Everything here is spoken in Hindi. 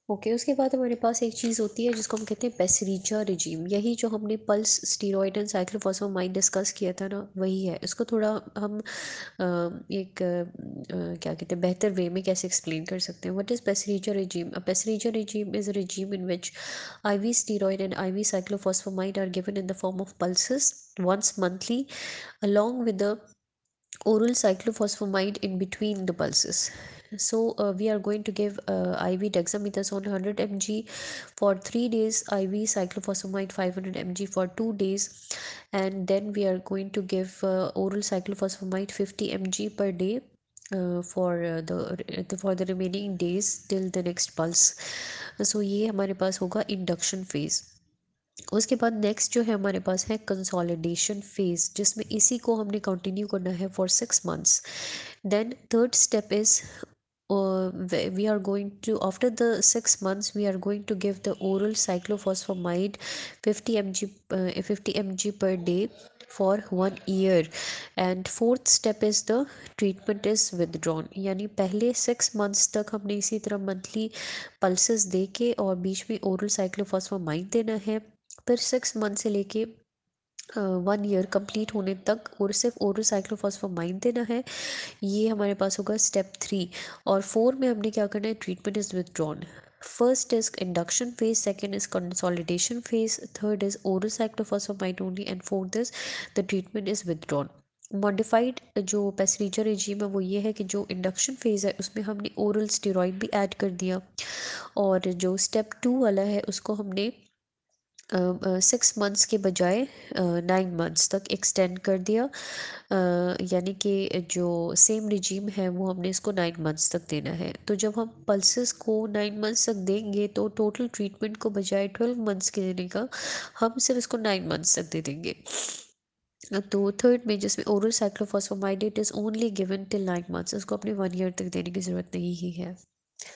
ओके, उसके बाद हमारे पास एक चीज़ होती है जिसको हम कहते हैं पेसरीचा रिजीम। यही जो हमने pulse steroid and cyclophosphamide discuss किया था ना, वही है। इसको थोड़ा हम एक क्या कहते हैं, बेहतर वे में कैसे एक्सप्लेन कर सकते हैं। What is Pasricha regime? A Pasricha regime is a regime in which IV steroid and IV cyclophosphamide are given in the form of pulses once monthly, along with the oral cyclophosphamide in between the pulses. So we are going to give IV dexamethasone 100 mg for 3 days, IV cyclophosphamide 500 mg for 2 days, and then we are going to give oral cyclophosphamide 50 mg per day for the remaining days till the next pulse. So ये हमारे पास होगा इंडक्शन फेज। उसके बाद नेक्स्ट जो है हमारे पास है कंसोलिडेशन फेज, जिसमें इसी को हमने कंटिन्यू करना है for 6 months। Then third step is we are going to, after the 6 months we are going to give the oral cyclophosphamide 50 mg 50 mg per day for 1 year। And fourth step is the treatment is withdrawn. यानी पहले 6 months तक हमने इसी तरह मंथली पल्सेस दे के और बीच में ओरल साइक्लोफॉस्फामाइड देना है। फिर 6 मंथ से लेके 1 year कंप्लीट होने तक और सिर्फ ओरल साइक्लोफॉस्फामाइड देना है। ये हमारे पास होगा स्टेप 3। और 4 में हमने क्या करना है, treatment is withdrawn. First is induction phase, second is consolidation phase, third is oral cyclophosphamide only, and fourth is the treatment is withdrawn. Modified जो पेसरीजर रिजीम है वो ये है कि जो इंडक्शन फेज़ है उसमें हमने ओरल स्टेरॉइड भी ऐड कर दिया, और जो स्टेप 2 वाला है उसको हमने 6 मंथ्स के बजाय 9 मंथ्स तक एक्सटेंड कर दिया। यानी कि जो सेम रिजीम है वो हमने इसको 9 मंथ्स तक देना है। तो जब हम पल्सेस को 9 मंथ्स तक देंगे तो टोटल ट्रीटमेंट को बजाय 12 मंथ्स के देने का, हम सिर्फ इसको 9 मंथ्स तक दे देंगे। तो थर्ड में जिसमें oral cyclophosphamide it is only given till 9 months, इसको अपने 1 year तक देने की ज़रूरत नहीं ही है।